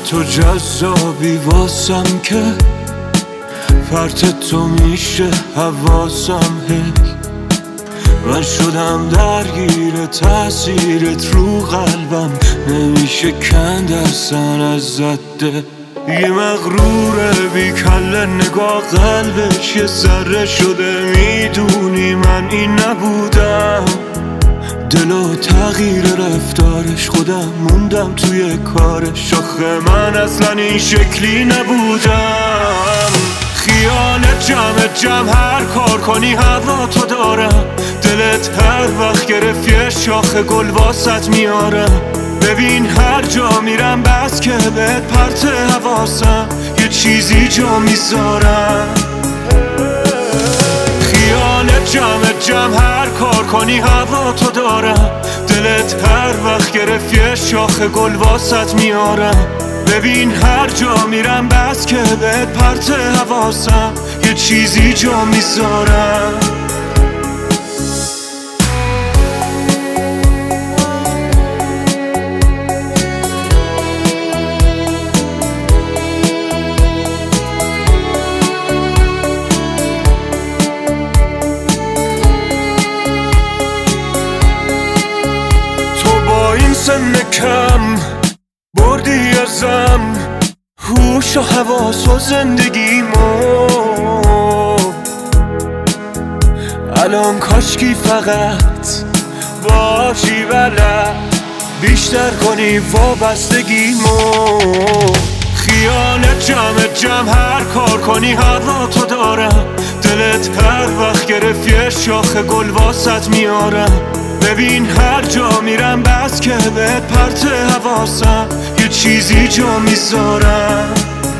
تو جذابی واسم که فرط تو میشه حواسم هی من شدم درگیر تأثیرت رو قلبم نمیشه کند اصلا از زده یه مغروره بی کله نگاه قلبش یه ذره شده میدونی من این نبودم دلو تغییر رفتارش خودم موندم توی کارش آخه من اصلا این شکلی نبودم خیالت جمع هر کار کنی هوا تو دارم دلت هر وقت گرفت یه شاخه گل واسط میارم ببین هر جا میرم بس که بهت پرت حواسم یه چیزی جا میذارم خیالت جمع هر کار کنی هوا تو دارم دلت هر وقت گرفت یه شاخه گل واسط میارم ببین هر جا میرم بس که بهت پرت حواسم یه چیزی جا میذارم سن کم بردی ازم هوش و حواس و زندگیمو الان کاشکی فقط باشی بلد بیشتر کنی وابستگیمو خیالت جمع هر کار کنی هوا تو دارم دلت هر وقت گرفت یه شاخه گل واسط میارم ببین هر جا میرم بس که بهت پرت حواسم یه چیزی جا میذارم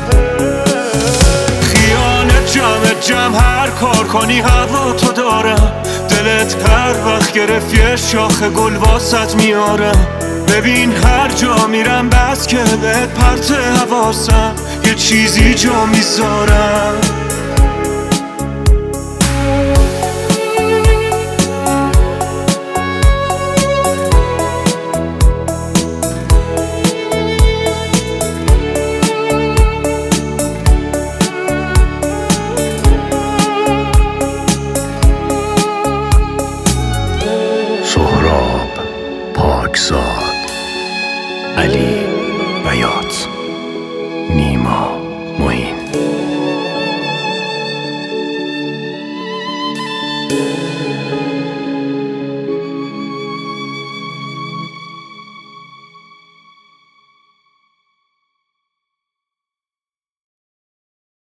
خیالت جمع هر کار کنی هوا تو دارم دلت هر وقت گرفت یه شاخه گل واسط میارم ببین هر جا میرم بس که بهت پرت حواسم یه چیزی جا میذارم سهراب پاکزاد، علی بیات، نیما معین.